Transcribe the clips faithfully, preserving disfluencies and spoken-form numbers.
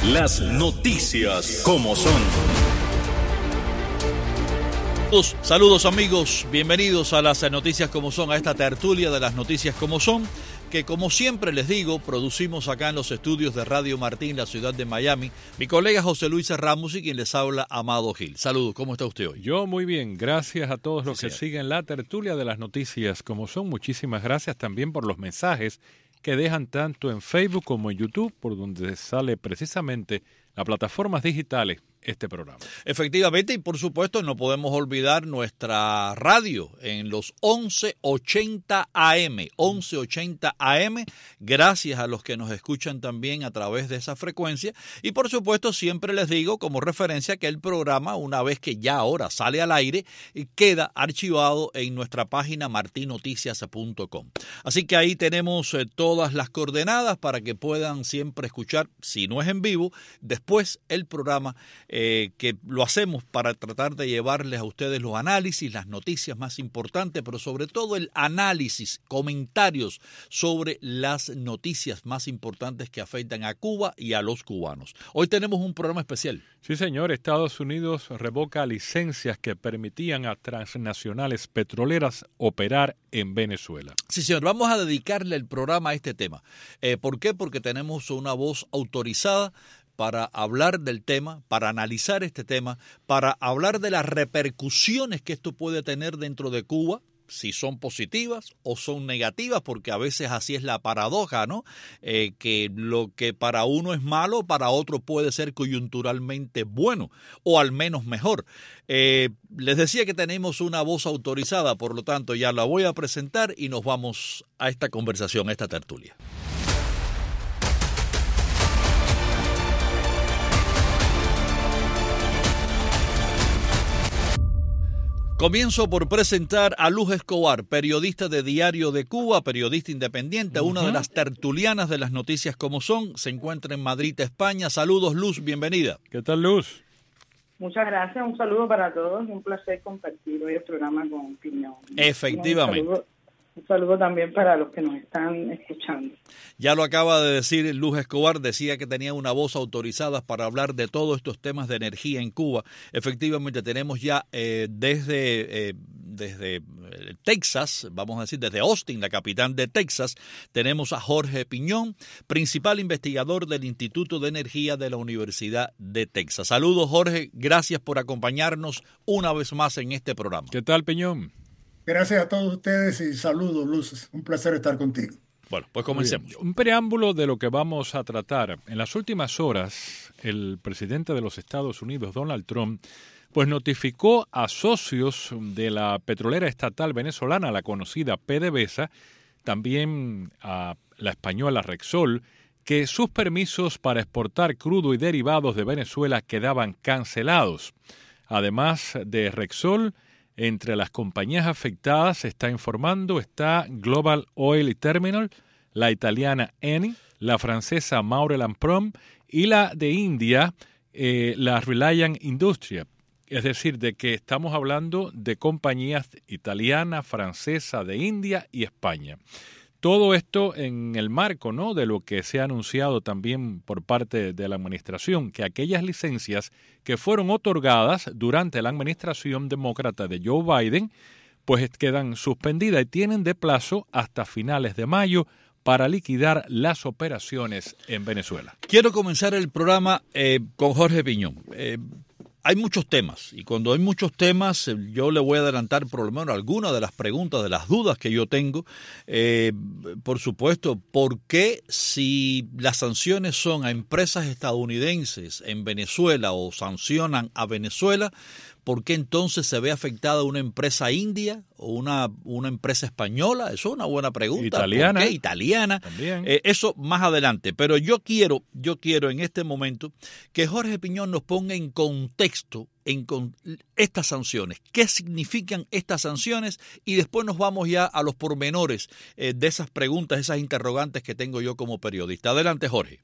Las noticias como son. Saludos, saludos amigos, bienvenidos a las noticias como son, a esta tertulia de las noticias como son, que como siempre les digo, producimos acá en los estudios de Radio Martín, la ciudad de Miami, mi colega José Luis Ramos y quien les habla, Amado Gil. Saludos, ¿cómo está usted hoy? Yo muy bien, gracias a todos los Sí, que señor. siguen la tertulia de las noticias como son. Muchísimas gracias también por los mensajes que dejan tanto en Facebook como en YouTube, por donde sale precisamente las plataformas digitales este programa. Efectivamente, y por supuesto no podemos olvidar nuestra radio en los once ochenta A M, once ochenta A M, gracias a los que nos escuchan también a través de esa frecuencia, y por supuesto siempre les digo como referencia que el programa, una vez que ya ahora sale al aire, queda archivado en nuestra página martin noticias punto com. Así que ahí tenemos eh, todas las coordenadas para que puedan siempre escuchar, si no es en vivo, después el programa Eh, que lo hacemos para tratar de llevarles a ustedes los análisis, las noticias más importantes, pero sobre todo el análisis, comentarios sobre las noticias más importantes que afectan a Cuba y a los cubanos. Hoy tenemos un programa especial. Sí, señor, Estados Unidos revoca licencias que permitían a transnacionales petroleras operar en Venezuela. Sí, señor, vamos a dedicarle el programa a este tema. Eh, ¿Por qué? Porque tenemos una voz autorizada para hablar del tema, para analizar este tema, para hablar de las repercusiones que esto puede tener dentro de Cuba, si son positivas o son negativas, porque a veces así es la paradoja, ¿no? Eh, que lo que para uno es malo, para otro puede ser coyunturalmente bueno, o al menos mejor. Eh, les decía que tenemos una voz autorizada, por lo tanto ya la voy a presentar y nos vamos a esta conversación, a esta tertulia. Comienzo por presentar a Luz Escobar, periodista de Diario de Cuba, periodista independiente, uh-huh. una de las tertulianas de las noticias como son, se encuentra en Madrid, España. Saludos, Luz, bienvenida. ¿Qué tal, Luz? Muchas gracias, un saludo para todos, un placer compartir hoy el programa con Piñón. Efectivamente. Un saludo, un saludo también para los que nos están escuchando. Ya lo acaba de decir Luz Escobar, decía que tenía una voz autorizada para hablar de todos estos temas de energía en Cuba. Efectivamente, tenemos ya eh, desde, eh, desde Texas, vamos a decir, desde Austin, la capital de Texas, tenemos a Jorge Piñón, principal investigador del Instituto de Energía de la Universidad de Texas. Saludos, Jorge, gracias por acompañarnos una vez más en este programa. ¿Qué tal, Piñón? Gracias a todos ustedes y saludos, Luz. Un placer estar contigo. Bueno, pues comencemos. Un preámbulo de lo que vamos a tratar. En las últimas horas, el presidente de los Estados Unidos, Donald Trump, pues notificó a socios de la petrolera estatal venezolana, la conocida PDVSA, también a la española Repsol, que sus permisos para exportar crudo y derivados de Venezuela quedaban cancelados. Además de Repsol, entre las compañías afectadas, se está informando, está Global Oil Terminal, la italiana Eni, la francesa Maurel and Prom y la de India, eh, la Reliance Industria. Es decir, de que estamos hablando de compañías italiana, francesa, de India y España. Todo esto en el marco, ¿no?, de lo que se ha anunciado también por parte de la administración, que aquellas licencias que fueron otorgadas durante la administración demócrata de Joe Biden, pues quedan suspendidas y tienen de plazo hasta finales de mayo para liquidar las operaciones en Venezuela. Quiero comenzar el programa eh, con Jorge Piñón. Eh, Hay muchos temas y cuando hay muchos temas yo le voy a adelantar por lo menos algunas de las preguntas, de las dudas que yo tengo. Eh, por supuesto, ¿por qué si las sanciones son a empresas estadounidenses en Venezuela o sancionan a Venezuela, ¿por qué entonces se ve afectada una empresa india o una, una empresa española? Eso es una buena pregunta. Italiana. ¿Por qué? Italiana. También. Eh, eso más adelante. Pero yo quiero, yo quiero en este momento que Jorge Piñón nos ponga en contexto en con estas sanciones. ¿Qué significan estas sanciones? Y después nos vamos ya a los pormenores eh, de esas preguntas, esas interrogantes que tengo yo como periodista. Adelante, Jorge.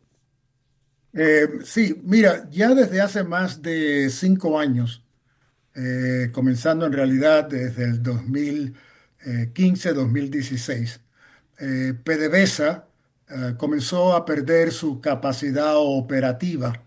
Eh, sí, mira, ya desde hace más de cinco años, Eh, comenzando en realidad desde el dos mil quince dos mil dieciséis. Eh, PDVSA eh, comenzó a perder su capacidad operativa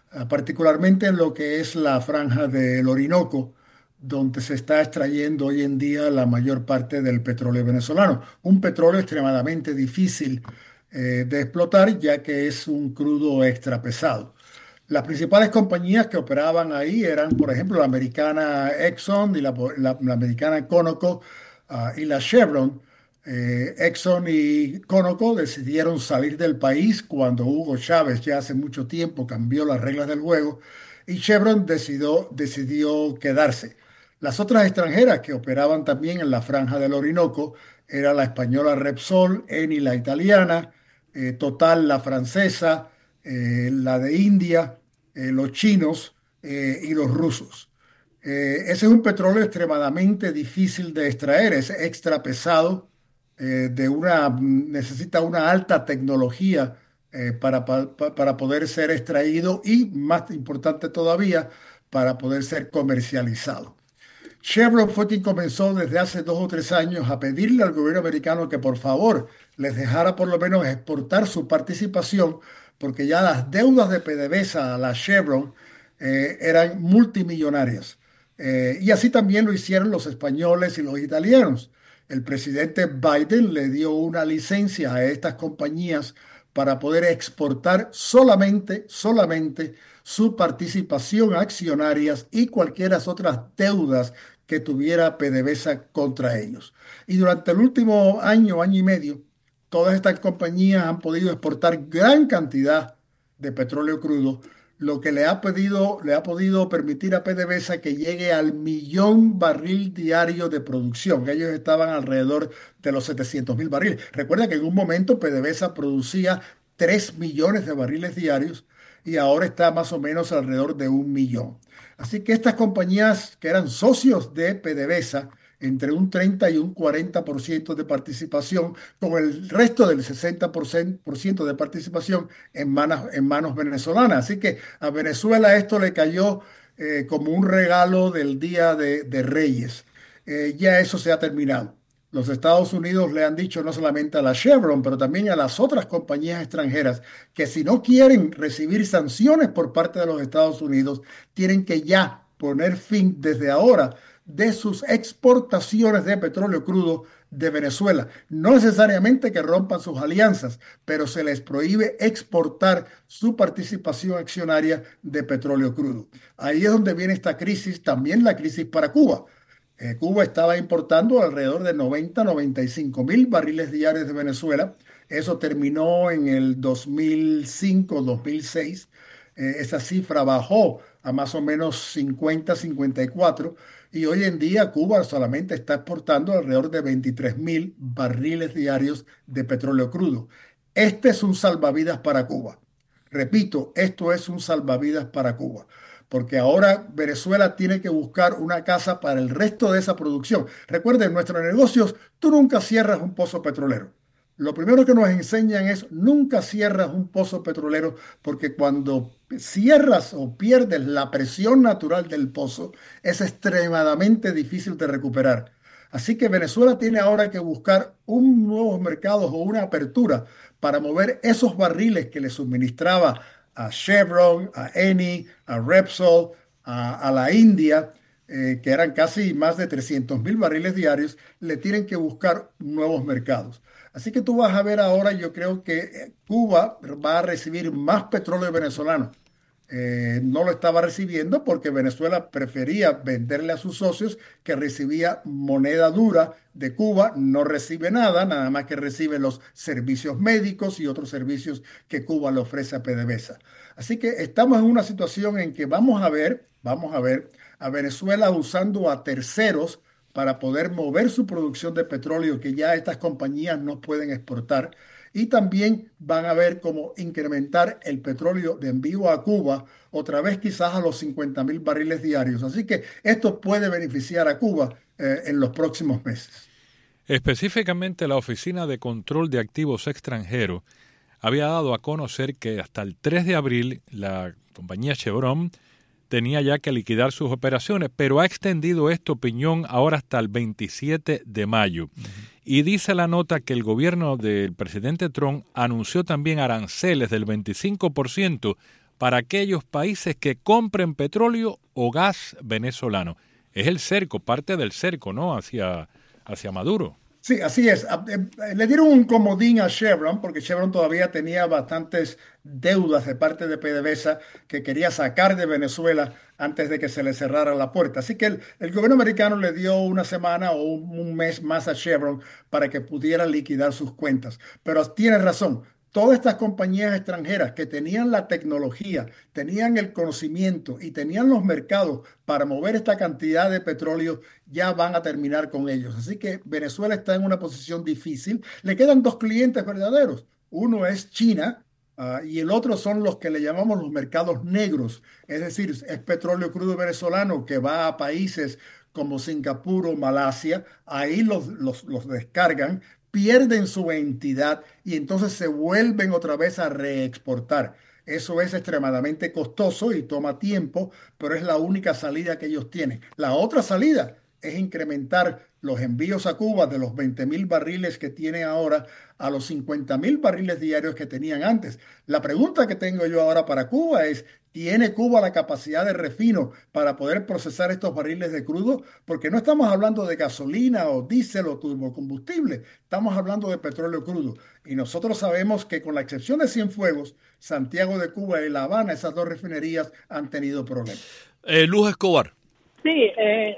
particularmente en lo que es la franja del Orinoco, donde se está extrayendo hoy en día la mayor parte del petróleo venezolano. Un petróleo extremadamente difícil eh, de explotar, ya que es un crudo extra pesado. Las principales compañías que operaban ahí eran, por ejemplo, la americana Exxon y la, la, la americana Conoco uh, y la Chevron. Eh, Exxon y Conoco decidieron salir del país cuando Hugo Chávez ya hace mucho tiempo cambió las reglas del juego y Chevron decidió, decidió quedarse. Las otras extranjeras que operaban también en la franja del Orinoco era la española Repsol, Eni la italiana, eh, Total la francesa, eh, la de India, eh, los chinos eh, y los rusos. Eh, ese es un petróleo extremadamente difícil de extraer, es extra pesado, eh, de una, necesita una alta tecnología eh, para, para, para poder ser extraído y, más importante todavía, para poder ser comercializado. Chevron fue quien comenzó desde hace dos o tres años a pedirle al gobierno americano que por favor les dejara por lo menos exportar su participación, porque ya las deudas de PDVSA a la Chevron eh, eran multimillonarias. Eh, y así también lo hicieron los españoles y los italianos. El presidente Biden le dio una licencia a estas compañías para poder exportar solamente, solamente su participación accionarias y cualquiera otras deudas que tuviera PDVSA contra ellos. Y durante el último año, año y medio, todas estas compañías han podido exportar gran cantidad de petróleo crudo, lo que le ha, pedido, le ha podido permitir a PDVSA que llegue al millón barril diario de producción. Ellos estaban alrededor de los setecientos mil barriles. Recuerda que en un momento PDVSA producía tres millones de barriles diarios y ahora está más o menos alrededor de un millón. Así que estas compañías que eran socios de PDVSA, entre un treinta y un cuarenta por ciento de participación, con el resto del sesenta por ciento de participación en manos, en manos venezolanas. Así que a Venezuela esto le cayó eh, como un regalo del Día de, de Reyes. Eh, ya eso se ha terminado. Los Estados Unidos le han dicho no solamente a la Chevron, pero también a las otras compañías extranjeras que si no quieren recibir sanciones por parte de los Estados Unidos, tienen que ya poner fin desde ahora de sus exportaciones de petróleo crudo de Venezuela. No necesariamente que rompan sus alianzas, pero se les prohíbe exportar su participación accionaria de petróleo crudo. Ahí es donde viene esta crisis, también la crisis para Cuba. Eh, Cuba estaba importando alrededor de noventa, noventa y cinco mil barriles diarios de Venezuela. Eso terminó en el dos mil cinco, dos mil seis. Eh, esa cifra bajó a más o menos cincuenta, cincuenta y cuatro. Y hoy en día Cuba solamente está exportando alrededor de veintitrés mil barriles diarios de petróleo crudo. Este es un salvavidas para Cuba. Repito, esto es un salvavidas para Cuba, porque ahora Venezuela tiene que buscar una casa para el resto de esa producción. Recuerden, en nuestros negocios, tú nunca cierras un pozo petrolero. Lo primero que nos enseñan es nunca cierras un pozo petrolero, porque cuando cierras o pierdes la presión natural del pozo, es extremadamente difícil de recuperar. Así que Venezuela tiene ahora que buscar un nuevo mercado o una apertura para mover esos barriles que le suministraba a Chevron, a Eni, a Repsol, a, a la India, eh, que eran casi más de trescientos mil barriles diarios, le tienen que buscar nuevos mercados. Así que tú vas a ver ahora, yo creo que Cuba va a recibir más petróleo venezolano. Eh, no lo estaba recibiendo porque Venezuela prefería venderle a sus socios, que recibía moneda dura de Cuba. No recibe nada, nada más que recibe los servicios médicos y otros servicios que Cuba le ofrece a PDVSA. Así que estamos en una situación en que vamos a ver, vamos a ver a Venezuela usando a terceros para poder mover su producción de petróleo que ya estas compañías no pueden exportar. Y también van a ver cómo incrementar el petróleo de envío a Cuba, otra vez quizás a los cincuenta mil barriles diarios. Así que esto puede beneficiar a Cuba eh, en los próximos meses. Específicamente, la Oficina de Control de Activos Extranjeros había dado a conocer que hasta el tres de abril la compañía Chevron tenía ya que liquidar sus operaciones, pero ha extendido esta opinión ahora hasta el veintisiete de mayo. Uh-huh. Y dice la nota que el gobierno del presidente Trump anunció también aranceles del veinticinco por ciento para aquellos países que compren petróleo o gas venezolano. Es el cerco, parte del cerco, ¿no? Hacia, hacia Maduro. Sí, así es. Le dieron un comodín a Chevron porque Chevron todavía tenía bastantes deudas de parte de PDVSA que quería sacar de Venezuela antes de que se le cerrara la puerta. Así que el, el gobierno americano le dio una semana o un, un mes más a Chevron para que pudiera liquidar sus cuentas. Pero tienes razón. Todas estas compañías extranjeras que tenían la tecnología, tenían el conocimiento y tenían los mercados para mover esta cantidad de petróleo, ya van a terminar con ellos. Así que Venezuela está en una posición difícil. Le quedan dos clientes verdaderos. Uno es China, uh, y el otro son los que le llamamos los mercados negros. Es decir, es petróleo crudo venezolano que va a países como Singapur o Malasia. Ahí los, los, los descargan, pierden su entidad y entonces se vuelven otra vez a reexportar. Eso es extremadamente costoso y toma tiempo, pero es la única salida que ellos tienen. La otra salida es incrementar los envíos a Cuba de los veinte mil barriles que tienen ahora a los cincuenta mil barriles diarios que tenían antes. La pregunta que tengo yo ahora para Cuba es, ¿tiene Cuba la capacidad de refino para poder procesar estos barriles de crudo? Porque no estamos hablando de gasolina o diésel o turbocombustible, estamos hablando de petróleo crudo. Y nosotros sabemos que con la excepción de Cienfuegos, Santiago de Cuba y La Habana, esas dos refinerías han tenido problemas. Eh, Luz Escobar. Sí, eh,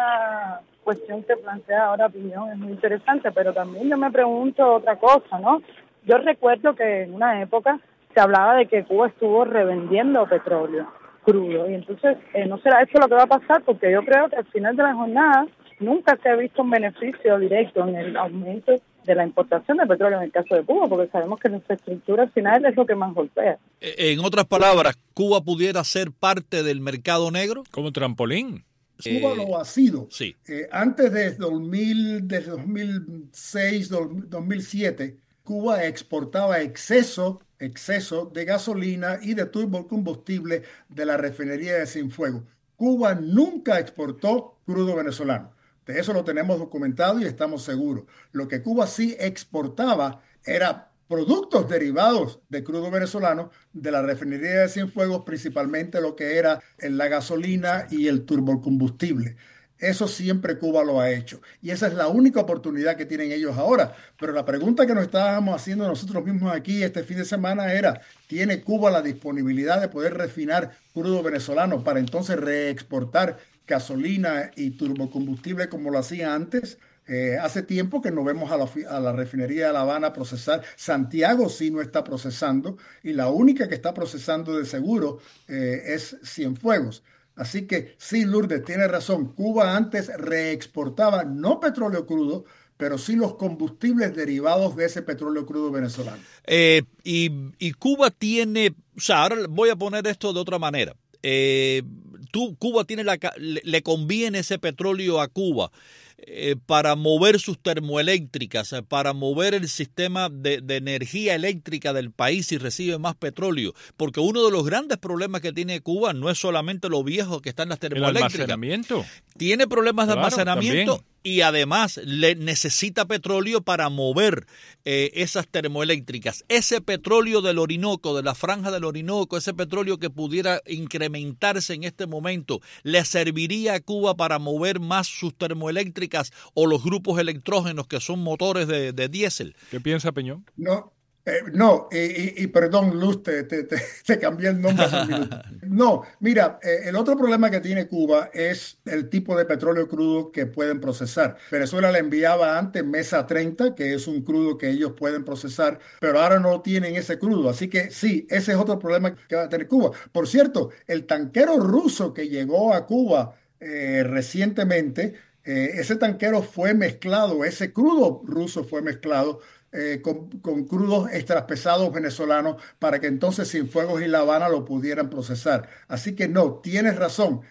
esa cuestión que plantea ahora Piñón es muy interesante, pero también yo me pregunto otra cosa, ¿no? Yo recuerdo que en una época se hablaba de que Cuba estuvo revendiendo petróleo crudo, y entonces eh, no será eso lo que va a pasar, porque yo creo que al final de la jornada nunca se ha visto un beneficio directo en el aumento de la importación de petróleo en el caso de Cuba, porque sabemos que la infraestructura al final es lo que más golpea. En otras palabras, ¿Cuba pudiera ser parte del mercado negro? Como trampolín. Cuba lo ha sido. Sí. Eh, antes de dos mil, de dos mil seis, dos mil siete, Cuba exportaba exceso, exceso de gasolina y de turbocombustible de la refinería de Cienfuegos. Cuba nunca exportó crudo venezolano. De eso lo tenemos documentado y estamos seguros. Lo que Cuba sí exportaba era productos derivados de crudo venezolano de la refinería de Cienfuegos, principalmente lo que era la gasolina y el turbocombustible. Eso siempre Cuba lo ha hecho. Y esa es la única oportunidad que tienen ellos ahora. Pero la pregunta que nos estábamos haciendo nosotros mismos aquí este fin de semana era, ¿tiene Cuba la disponibilidad de poder refinar crudo venezolano para entonces reexportar gasolina y turbocombustible como lo hacía antes? Eh, hace tiempo que no vemos a la, a la refinería de La Habana procesar. Santiago sí no está procesando y la única que está procesando de seguro eh, es Cienfuegos. Así que sí, Lourdes tiene razón. Cuba antes reexportaba no petróleo crudo, pero sí los combustibles derivados de ese petróleo crudo venezolano. Eh, y, y Cuba tiene, o sea, ahora voy a poner esto de otra manera. Eh, tú, Cuba tiene la, le, le conviene ese petróleo a Cuba eh, para mover sus termoeléctricas, eh, para mover el sistema de, de energía eléctrica del país y recibe más petróleo, porque uno de los grandes problemas que tiene Cuba no es solamente lo viejo que están las termoeléctricas. El almacenamiento. Tiene problemas de claro, almacenamiento también. Y además le necesita petróleo para mover eh, esas termoeléctricas. Ese petróleo del Orinoco, de la franja del Orinoco, ese petróleo que pudiera incrementarse en este momento, ¿le serviría a Cuba para mover más sus termoeléctricas o los grupos electrógenos que son motores de, de diésel? ¿Qué piensa Peñón? No. Eh, no, y, y, y perdón, Luz, te, te, te, te cambié el nombre hace un minuto. No, mira, eh, el otro problema que tiene Cuba es el tipo de petróleo crudo que pueden procesar. Venezuela le enviaba antes Mesa treinta, que es un crudo que ellos pueden procesar, pero ahora no tienen ese crudo. Así que sí, ese es otro problema que va a tener Cuba. Por cierto, el tanquero ruso que llegó a Cuba eh, recientemente, eh, ese tanquero fue mezclado, ese crudo ruso fue mezclado Eh, con, con crudos extras pesados venezolanos para que entonces Cienfuegos y La Habana lo pudieran procesar. Así que no, tienes razón.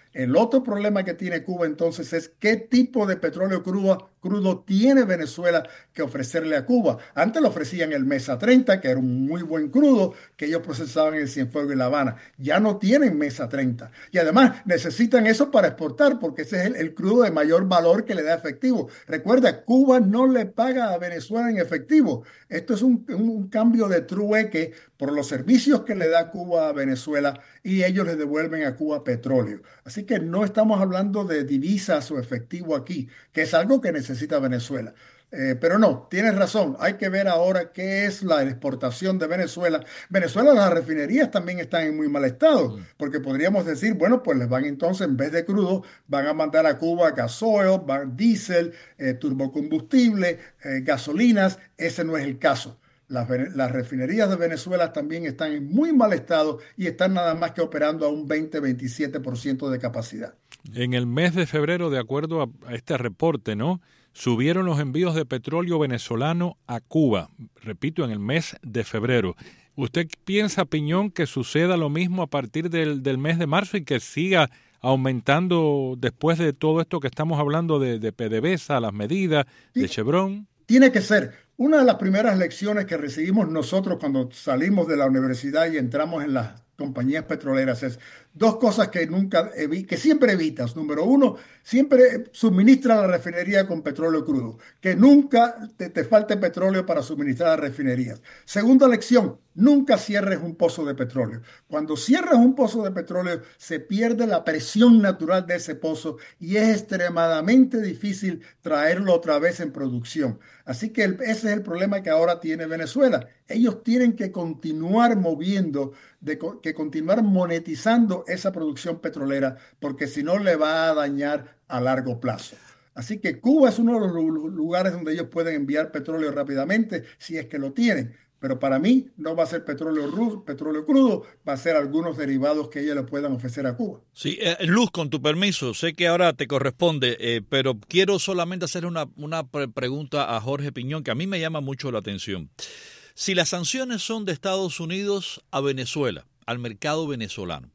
El otro problema que tiene Cuba entonces es qué tipo de petróleo crudo, crudo tiene Venezuela que ofrecerle a Cuba. Antes le ofrecían el Mesa treinta, que era un muy buen crudo que ellos procesaban en Cienfuegos y La Habana. Ya no tienen Mesa treinta. Y además necesitan eso para exportar porque ese es el, el crudo de mayor valor que le da efectivo. Recuerda, Cuba no le paga a Venezuela en efectivo. Esto es un, un cambio de trueque por los servicios que le da Cuba a Venezuela y ellos le devuelven a Cuba petróleo. Así que no estamos hablando de divisas o efectivo aquí, que es algo que necesita Venezuela. Eh, pero no, tienes razón, hay que ver ahora qué es la exportación de Venezuela. Venezuela, las refinerías también están en muy mal estado, porque podríamos decir, bueno, pues les van entonces, en vez de crudo, van a mandar a Cuba gasoil, van, diésel, eh, turbocombustible, eh, gasolinas. Ese no es el caso. Las, las refinerías de Venezuela también están en muy mal estado y están nada más que operando a un veinte veintisiete por ciento de capacidad. En el mes de febrero, de acuerdo a, a este reporte, ¿no?, subieron los envíos de petróleo venezolano a Cuba. Repito, en el mes de febrero. ¿Usted piensa, Piñón, que suceda lo mismo a partir del, del mes de marzo y que siga aumentando después de todo esto que estamos hablando de, de PDVSA, las medidas, Sí. de Chevron? Tiene que ser. Una de las primeras lecciones que recibimos nosotros cuando salimos de la universidad y entramos en las compañías petroleras es dos cosas que nunca evi- que siempre evitas. Número uno, siempre suministra la refinería con petróleo crudo. Que nunca te, te falte petróleo para suministrar a las refinerías. Segunda lección, nunca cierres un pozo de petróleo. Cuando cierras un pozo de petróleo, se pierde la presión natural de ese pozo y es extremadamente difícil traerlo otra vez en producción. Así que el, ese es el problema que ahora tiene Venezuela. Ellos tienen que continuar moviendo, de, que continuar monetizando esa producción petrolera, porque si no le va a dañar a largo plazo. Así que Cuba es uno de los lugares donde ellos pueden enviar petróleo rápidamente, si es que lo tienen. Pero para mí no va a ser petróleo, ru- petróleo crudo, va a ser algunos derivados que ellos le puedan ofrecer a Cuba. Sí, eh, Luz, con tu permiso, sé que ahora te corresponde, eh, pero quiero solamente hacer una, una pre- pregunta a Jorge Piñón, que a mí me llama mucho la atención. Si las sanciones son de Estados Unidos a Venezuela, al mercado venezolano,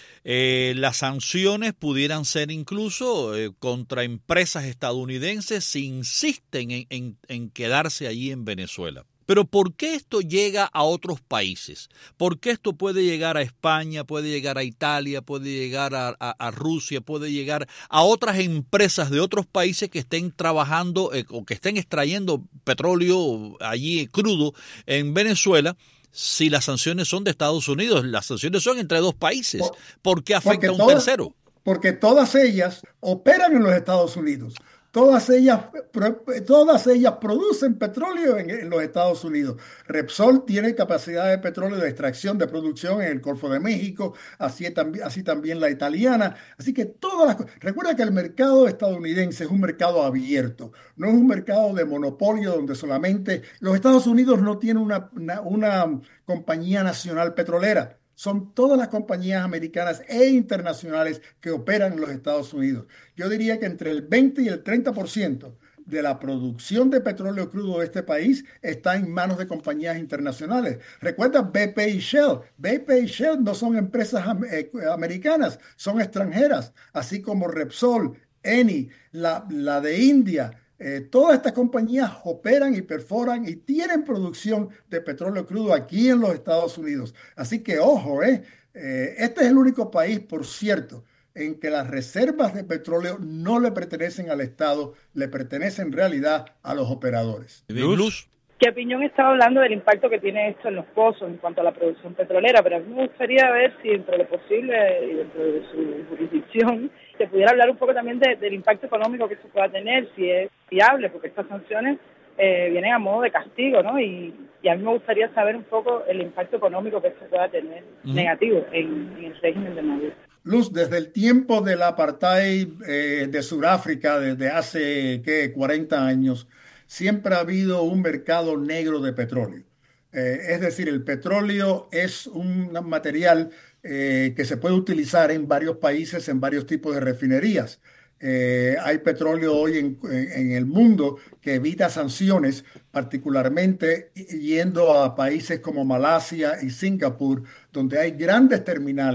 eh, las sanciones pudieran ser incluso eh, contra empresas estadounidenses si insisten en, en, en quedarse allí en Venezuela. Pero ¿por qué esto llega a otros países? ¿Por qué esto puede llegar a España, puede llegar a Italia, puede llegar a, a, a Rusia, puede llegar a otras empresas de otros países que estén trabajando eh, o que estén extrayendo petróleo allí crudo en Venezuela? Si las sanciones son de Estados Unidos, las sanciones son entre dos países. Por- ¿Por qué afecta Porque a un todas, tercero? porque todas ellas operan en los Estados Unidos. Todas ellas, pro- todas ellas producen petróleo en, en los Estados Unidos. Repsol tiene capacidad de petróleo de extracción, de producción en el Golfo de México, así, tambi- así también la italiana. Así que todas las cosas. Recuerda que el mercado estadounidense es un mercado abierto, no es un mercado de monopolio donde solamente los Estados Unidos no tienen una, una, una compañía nacional petrolera. Son todas las compañías americanas e internacionales que operan en los Estados Unidos. Yo diría que entre el veinte y el treinta por ciento de la producción de petróleo crudo de este país está en manos de compañías internacionales. Recuerda B P y Shell. B P y Shell no son empresas am- eh, americanas, son extranjeras, así como Repsol, Eni, la, la de India. Eh, todas estas compañías operan y perforan y tienen producción de petróleo crudo aquí en los Estados Unidos. Así que ojo, eh, eh, este es el único país, por cierto, en que las reservas de petróleo no le pertenecen al Estado, le pertenecen en realidad a los operadores. Luz. Luz. Que Piñón estaba hablando del impacto que tiene esto en los pozos en cuanto a la producción petrolera, pero a mí me gustaría ver si dentro de lo posible y dentro de su jurisdicción se pudiera hablar un poco también de, del impacto económico que eso pueda tener, si es viable, porque estas sanciones eh, vienen a modo de castigo, ¿no? Y, y a mí me gustaría saber un poco el impacto económico que esto pueda tener Ujú. negativo en, en el régimen de Maduro. Luz, desde el tiempo del apartheid eh, de Sudáfrica, desde hace ¿qué? cuarenta años, siempre ha habido un mercado negro de petróleo. Eh, es decir, el petróleo es un material eh, que se puede utilizar en varios países, en varios tipos de refinerías. Eh, hay petróleo hoy en, en- en el mundo que evita sanciones, particularmente yendo a países como Malasia y Singapur, donde hay grandes terminales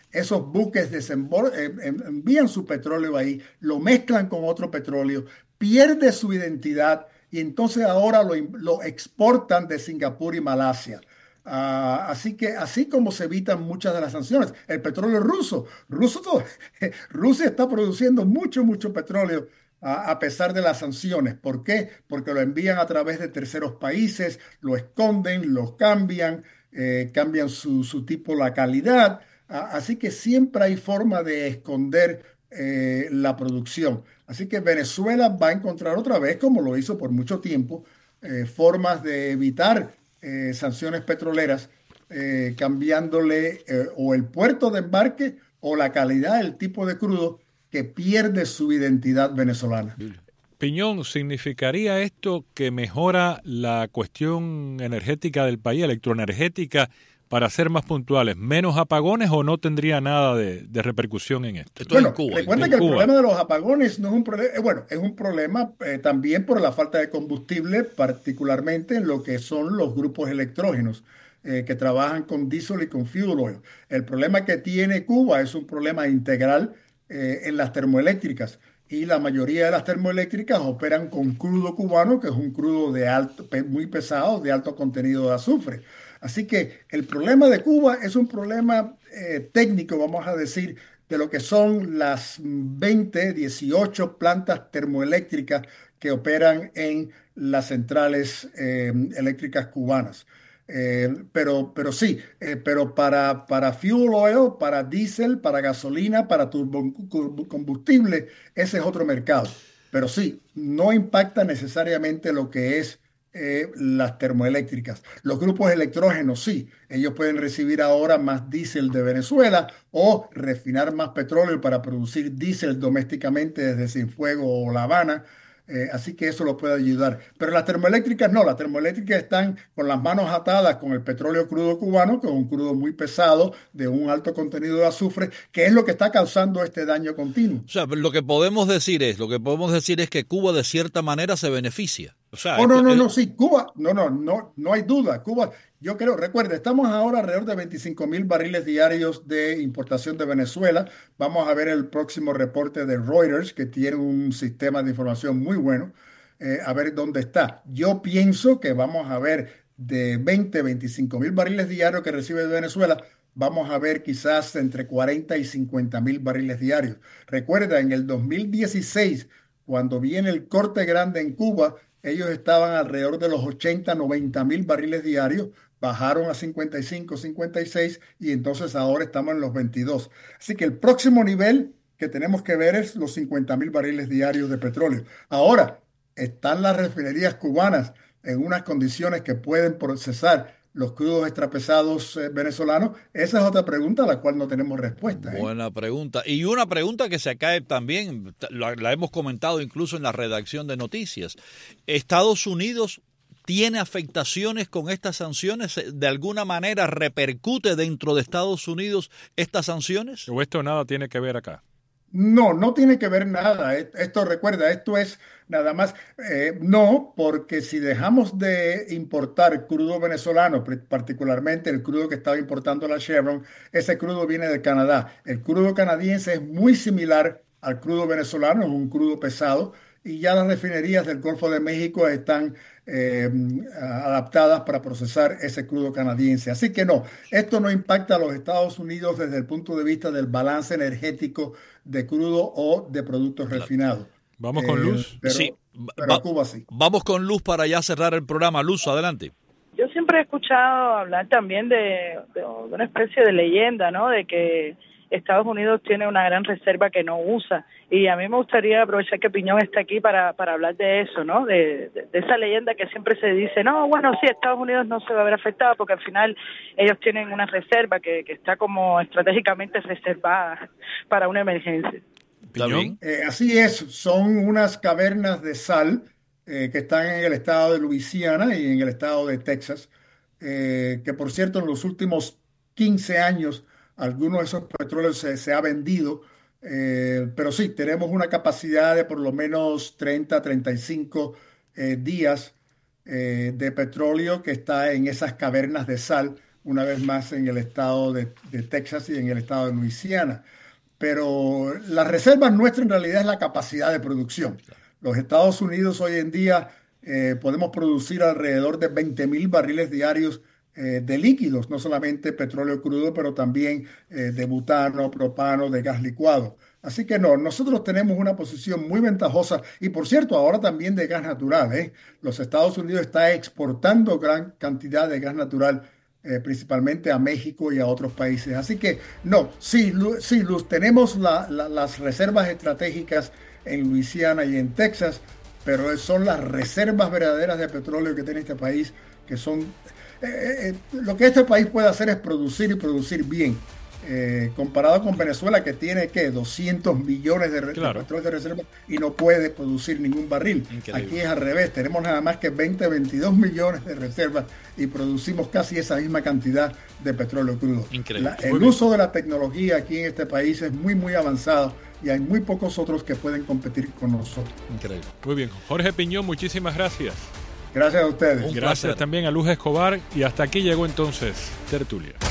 esos buques desembor- eh, envían su petróleo ahí, lo mezclan con otro petróleo, pierde su identidad y entonces ahora lo, lo exportan de Singapur y Malasia. Ah, así que así como se evitan muchas de las sanciones, el petróleo ruso, ruso todo, Rusia está produciendo mucho, mucho petróleo a, a pesar de las sanciones. ¿Por qué? Porque lo envían a través de terceros países, lo esconden, lo cambian, eh, cambian su, su tipo, la calidad. Ah, así que siempre hay forma de esconder eh, la producción. Así que Venezuela va a encontrar otra vez, como lo hizo por mucho tiempo, eh, formas de evitar eh, sanciones petroleras, eh, cambiándole eh, o el puerto de embarque o la calidad, el tipo de crudo que pierde su identidad venezolana. Piñón, ¿significaría esto que mejora la cuestión energética del país, electroenergética, para ser más puntuales, menos apagones o no tendría nada de, de repercusión en esto? Esto Bueno, en Cuba, recuerda en que el Cuba. problema de los apagones no es un problema, eh, bueno, es un problema eh, también por la falta de combustible, particularmente en lo que son los grupos electrógenos eh, que trabajan con diésel y con fuel oil. El problema que tiene Cuba es un problema integral eh, en las termoeléctricas y la mayoría de las termoeléctricas operan con crudo cubano, que es un crudo de alto, pe- muy pesado, de alto contenido de azufre. Así que el problema de Cuba es un problema eh, técnico, vamos a decir, de lo que son las veinte, dieciocho plantas termoeléctricas que operan en las centrales eh, eléctricas cubanas. Eh, pero, pero sí, eh, pero para, para fuel oil, para diésel, para gasolina, para turbocombustible, ese es otro mercado. Pero sí, no impacta necesariamente lo que es eh, las termoeléctricas. Los grupos electrógenos, sí, ellos pueden recibir ahora más diésel de Venezuela o refinar más petróleo para producir diésel domésticamente desde Cienfuegos o La Habana. Eh, así que eso lo puede ayudar. Pero las termoeléctricas no, las termoeléctricas están con las manos atadas con el petróleo crudo cubano, que es un crudo muy pesado, de un alto contenido de azufre, que es lo que está causando este daño continuo. O sea, lo que podemos decir es, lo que podemos decir es que Cuba de cierta manera se beneficia. O sea, Oh, no, esto, no, eh, no, sí, Cuba, no, no, no, no hay duda. Cuba, yo creo, recuerde, estamos ahora alrededor de veinticinco mil barriles diarios de importación de Venezuela. Vamos a ver el próximo reporte de Reuters, que tiene un sistema de información muy bueno, eh, a ver dónde está. Yo pienso que vamos a ver de veinte, veinticinco mil barriles diarios que recibe Venezuela, vamos a ver quizás entre cuarenta y cincuenta mil barriles diarios. Recuerda, en el dos mil dieciséis, cuando viene el corte grande en Cuba, ellos estaban alrededor de los ochenta, noventa mil barriles diarios, bajaron a cincuenta y cinco, cincuenta y seis y entonces ahora estamos en los veintidós. Así que el próximo nivel que tenemos que ver es los cincuenta mil barriles diarios de petróleo. Ahora, están las refinerías cubanas en unas condiciones que pueden procesar los crudos extrapesados eh, venezolanos. Esa es otra pregunta a la cual no tenemos respuesta, ¿eh? buena pregunta. Y una pregunta que se cae también, la, la hemos comentado incluso en la redacción de noticias. ¿Estados Unidos tiene afectaciones con estas sanciones? ¿De alguna manera repercute dentro de Estados Unidos estas sanciones? ¿O esto nada tiene que ver acá? No, no tiene que ver nada. E- Esto, recuerda, esto es nada más, eh, no, porque si dejamos de importar crudo venezolano, pri- particularmente el crudo que estaba importando la Chevron, ese crudo viene de Canadá. El crudo canadiense es muy similar al crudo venezolano, es un crudo pesado, y ya las refinerías del Golfo de México están eh, adaptadas para procesar ese crudo canadiense. Así que no, esto no impacta a los Estados Unidos desde el punto de vista del balance energético de crudo o de productos Claro. refinados. ¿Vamos con Eh, Luz? pero, Sí, pero va- a Cuba sí. vamos con Luz para ya cerrar el programa. Luz, adelante. Yo siempre he escuchado hablar también de, de una especie de leyenda, ¿no? De que Estados Unidos tiene una gran reserva que no usa. Y a mí me gustaría aprovechar que Piñón está aquí para, para hablar de eso, ¿no? De, de, de esa leyenda que siempre se dice, no, bueno, sí, Estados Unidos no se va a ver afectado porque al final ellos tienen una reserva que, que está como estratégicamente reservada para una emergencia. ¿Está bien? Eh, así es, son unas cavernas de sal eh, que están en el estado de Luisiana y en el estado de Texas, eh, que por cierto en los últimos quince años algunos de esos petróleos se, se ha vendido, eh, pero sí, tenemos una capacidad de por lo menos treinta, treinta y cinco eh, días eh, de petróleo que está en esas cavernas de sal una vez más en el estado de, de Texas y en el estado de Luisiana. Pero las reservas nuestras en realidad es la capacidad de producción. Los Estados Unidos hoy en día eh, podemos producir alrededor de veinte mil barriles diarios eh, de líquidos, no solamente petróleo crudo, pero también eh, de butano, propano, de gas licuado. Así que no, nosotros tenemos una posición muy ventajosa y por cierto, ahora también de gas natural, ¿eh? Los Estados Unidos está exportando gran cantidad de gas natural, eh, principalmente a México y a otros países. Así que no, sí, Lu- sí Luz, tenemos la- la- las reservas estratégicas en Luisiana y en Texas, pero son las reservas verdaderas de petróleo que tiene este país, que son... eh, eh, lo que este país puede hacer es producir y producir bien. Eh, comparado con Venezuela, que tiene ¿qué? doscientos millones de, re- Claro. de petróleo de reserva y no puede producir ningún barril. Increíble. Aquí es al revés, tenemos nada más que veinte, veintidós millones de reservas y producimos casi esa misma cantidad de petróleo crudo. Increíble. La- Muy el bien. uso de la tecnología aquí en este país es muy, muy avanzado y hay muy pocos otros que pueden competir con nosotros. Increíble. Muy bien. Jorge Piñón, muchísimas gracias. Gracias a ustedes. Un Gracias placer. también a Luz Escobar y hasta aquí llegó entonces Tertulia.